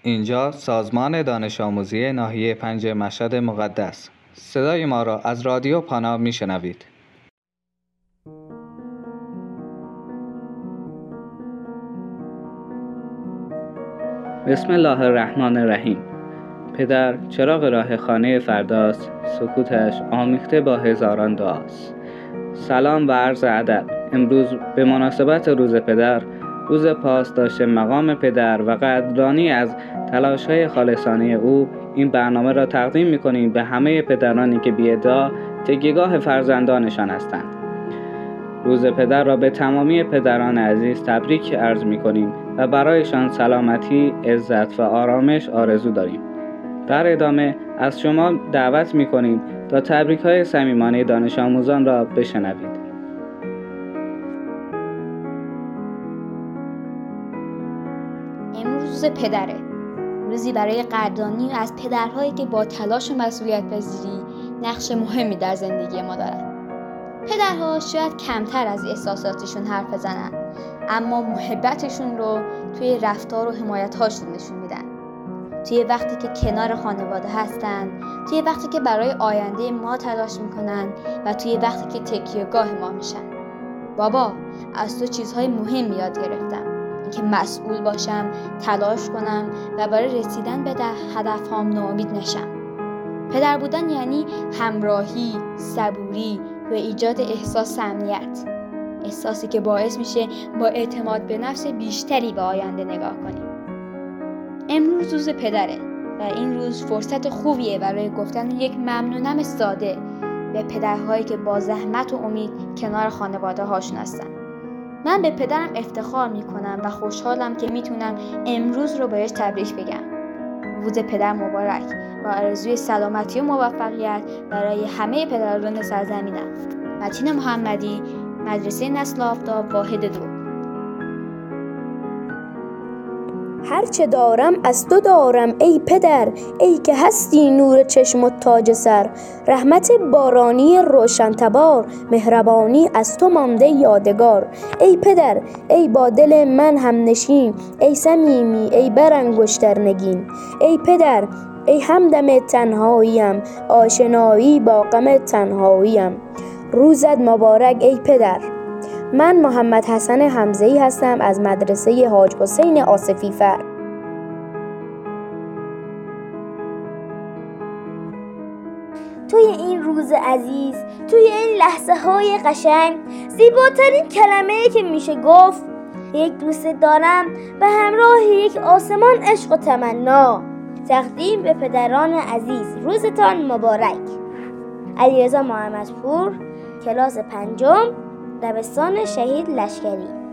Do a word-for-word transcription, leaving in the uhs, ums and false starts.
اینجا سازمان دانش آموزی ناحیه پنج مشهد مقدس. صدای ما را از رادیو پانا میشنوید. بسم الله الرحمن الرحیم. پدر چراغ راه خانه فرداست، سکوتش آمیخته با هزاران دعاست. سلام و عرض ادب. امروز به مناسبت روز پدر، روز پاسداشت مقام پدر و قدردانی از تلاش‌های خالصانه او، این برنامه را تقدیم می‌کنیم به همه پدرانی که بی‌ادعا تکیه‌گاه فرزندانشان هستند. روز پدر را به تمامی پدران عزیز تبریک عرض می‌کنیم و برایشان سلامتی، عزت و آرامش آرزو داریم. در ادامه از شما دعوت می‌کنیم تا تبریک‌های صمیمانه دانش آموزان را بشنوید. امروز روز پدره، روزی برای قدردانی از پدرهایی که با تلاش و مسئولیت پذیری نقش مهمی در زندگی ما دارند. پدرها شاید کمتر از احساساتشون حرف بزنن، اما محبتشون رو توی رفتار و حمایت‌هاشون نشون میدن. توی وقتی که کنار خانواده هستن، توی وقتی که برای آینده ما تلاش میکنن و توی وقتی که تکیه‌گاه ما میشن. بابا، از تو چیزهای مهم یاد گرفتم. اینکه مسئول باشم، تلاش کنم و برای رسیدن به هدفهام ناامید نشم. پدر بودن یعنی همراهی، صبوری و ایجاد احساس امنیت. احساسی که باعث میشه با اعتماد به نفس بیشتری به آینده نگاه کنیم. امروز روز پدره و این روز فرصت خوبیه برای گفتن یک ممنونم ساده به پدرهایی که با زحمت و امید کنار خانواده هاشون هستن. من به پدرم افتخار میکنم و خوشحالم که میتونم امروز رو بهش تبریک بگم. روز پدر مبارک و آرزوی سلامتی و موفقیت برای همه پدران سرزمینم. متین محمدی، مدرسه نسل آفتاب، واحد دو. هرچه دارم از تو دارم ای پدر، ای که هستی نور چشم و تاج سر. رحمت بارانی روشن تبار، مهربانی از تو مانده یادگار. ای پدر، ای با دل من هم نشین، ای صمیمی، ای برانگشتر نگین. ای پدر، ای همدم تنهاییم، آشنایی با غم تنهاییم. روزت مبارک ای پدر. من محمد حسن حمزه‌ای هستم از مدرسه حاج حسین آصفی فر. توی این روز عزیز، توی این لحظه های قشنگ، زیباترین کلمه‌ای که میشه گفت یک دوست دارم به همراه یک آسمان عشق و تمنا. تقدیم به پدران عزیز، روزتان مبارک. علیرضا محمدپور، کلاس پنجم، دبستان شهید لشکری.